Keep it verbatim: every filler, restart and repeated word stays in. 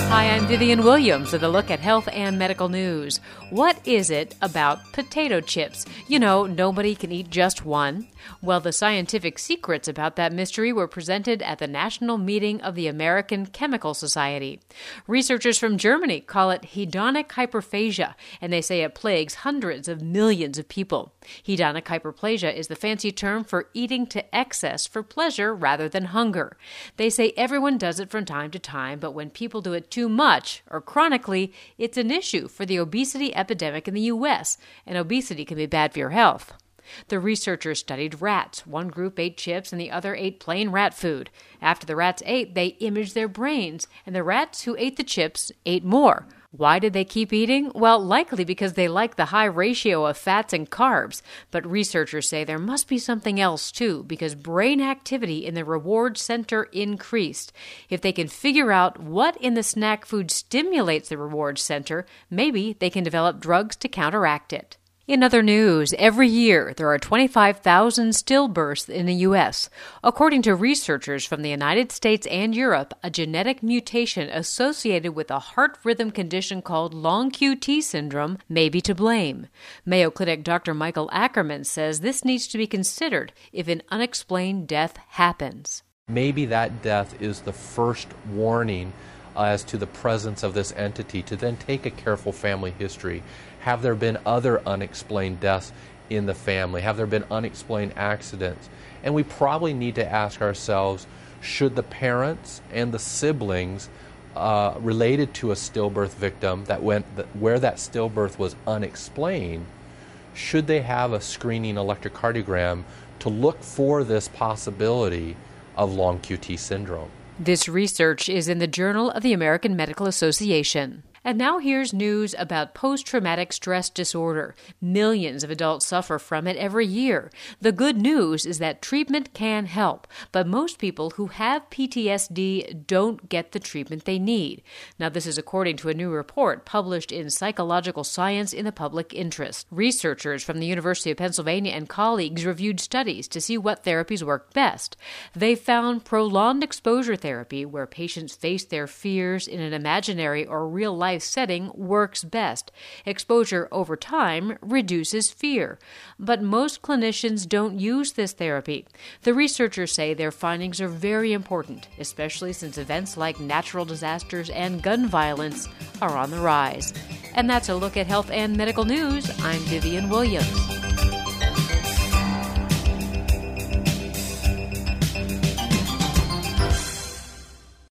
Hi, I'm Vivian Williams with a look at health and medical news. What is it about potato chips? You know, nobody can eat just one. Well, the scientific secrets about that mystery were presented at the National Meeting of the American Chemical Society. Researchers from Germany call it hedonic hyperphagia, and they say it plagues hundreds of millions of people. Hedonic hyperplasia is the fancy term for eating to excess for pleasure rather than hunger. They say everyone does it from time to time, but when people do it too much or chronically, it's an issue for the obesity epidemic in the U S, and obesity can be bad for your health. The researchers studied rats. One group ate chips and the other ate plain rat food. After the rats ate, they imaged their brains, and the rats who ate the chips ate more. Why did they keep eating? Well, likely because they like the high ratio of fats and carbs. But researchers say there must be something else too, because brain activity in the reward center increased. If they can figure out what in the snack food stimulates the reward center, maybe they can develop drugs to counteract it. In other news, every year there are twenty-five thousand stillbirths in the U S. According to researchers from the United States and Europe, a genetic mutation associated with a heart rhythm condition called long Q T syndrome may be to blame. Mayo Clinic Doctor Michael Ackerman says this needs to be considered if an unexplained death happens. Maybe that death is the first warning as to the presence of this entity, to then take a careful family history. Have there been other unexplained deaths in the family? Have there been unexplained accidents? And we probably need to ask ourselves, should the parents and the siblings uh, related to a stillbirth victim that went where that stillbirth was unexplained, should they have a screening electrocardiogram to look for this possibility of long Q T syndrome? This research is in the Journal of the American Medical Association. And now here's news about post-traumatic stress disorder. Millions of adults suffer from it every year. The good news is that treatment can help, but most people who have P T S D don't get the treatment they need. Now, this is according to a new report published in Psychological Science in the Public Interest. Researchers from the University of Pennsylvania and colleagues reviewed studies to see what therapies work best. They found prolonged exposure therapy, where patients face their fears in an imaginary or real-life setting, works best. Exposure over time reduces fear. But most clinicians don't use this therapy. The researchers say their findings are very important, especially since events like natural disasters and gun violence are on the rise. And that's a look at health and medical news. I'm Vivian Williams.